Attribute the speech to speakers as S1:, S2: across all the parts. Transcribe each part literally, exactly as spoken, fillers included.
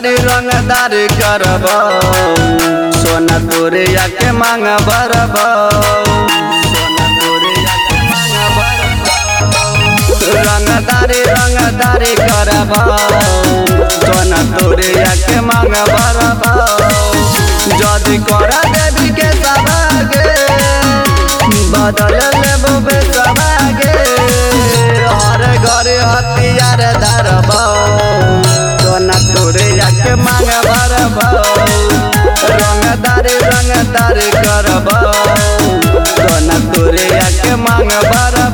S1: रंगदारी रंगदारी करब सोना तोरे आके मांग बरब सोना तोरे आके मांग बरब रंगदारी रंगदारी करब सोना तोरे आके मांग बरब जदि कर देवी के सबागे बदल लेबो बेसबागे हर घर हथियार धरब सोना तोरे आके मांग बरब रंगदारी रंगदारी करब सोना तोरे आके मांग बरब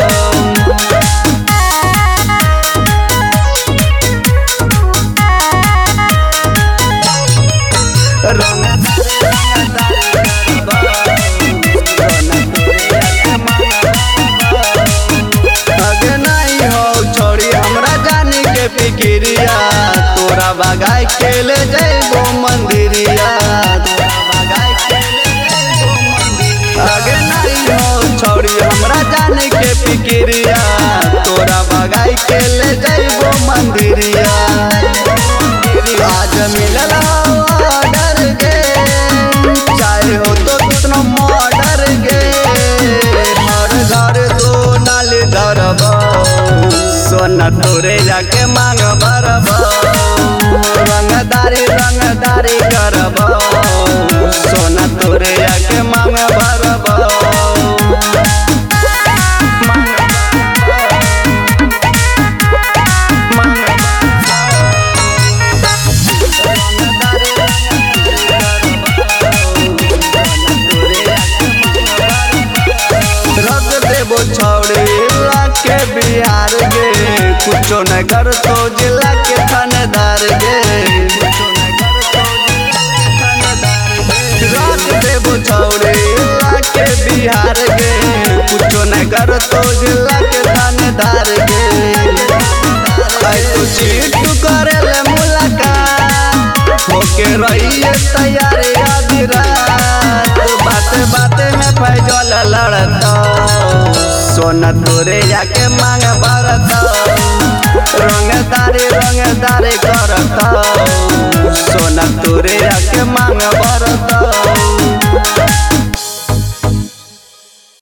S1: फिक्रिया तोरा बगाई के ले जैबो मंदिरिया आगे नहीं हो छोड़ी हमरा जाने के फिक्रिया तोरा बगाई के ले जैबो मंदिरिया आज मिलल ऑर्डर के चाहे हो तो कितना मर्डर के हर घर दो नाली धरब सोना तोरे जाके मांग बरब रंगदारी रंगदारी करब सोना तोरे जाके मांग बरब रख देबो छौड़ी के बिहार गे कुछो न कर तो जिला के थानेदार गे रख देबो छौड़ी के बिहार गे कुछो न कर तो जिला के थानेदार गे तू चीट करे ले मुलाकात होके रहिए तैयारी आधी रात बाते बाते में फैजल लड़ता सोना तोरे जाके मांग बरत रंगदारी रंगदारी करत सोना तोरे जाके मांग बरत।